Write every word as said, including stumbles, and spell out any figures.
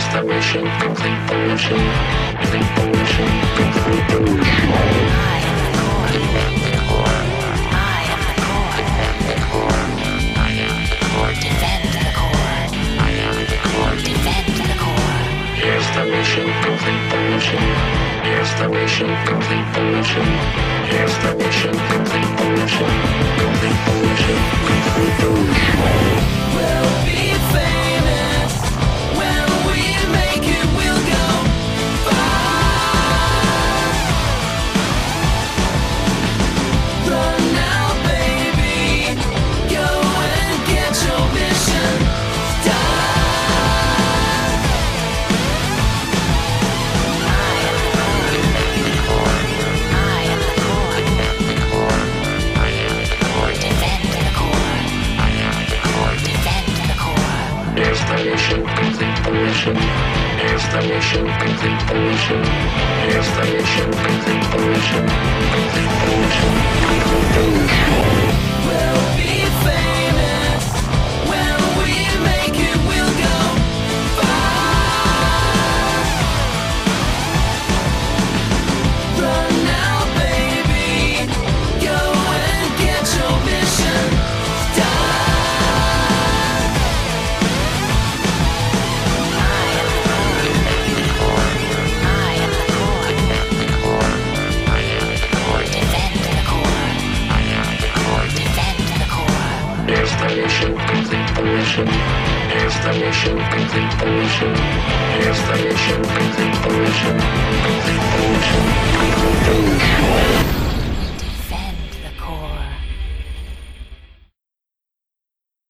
the mission, complete the mission, complete the mission, complete the mission. I am the core. I am the core. I am the core. Defend the core. I am the core. Defend the core. Here's the mission, complete the mission. Here's the mission, complete the mission. Here's the mission, complete the mission. Complete the mission, complete the mission. We'll be famous. When we make it, we'll go far. Run now, baby. Go and get your mission done. I am the core. I am the core. I am the core. Defend the core. I am the core. Defend the core. Here's the mission, complete the mission. Here's the mission, complete the mission. Here's the mission, complete the mission. Complete the mission, complete the mission. We'll be famous. When we make it, we'll go far. Run now, baby. Go and get your mission done. I am the core. I am the core. I am the core. Defend the core. I am the core. Defend the core. Here's the mission, complete the mission. Here's the mission, complete the mission. Here's the mission, complete the mission. Complete the mission, complete the mission.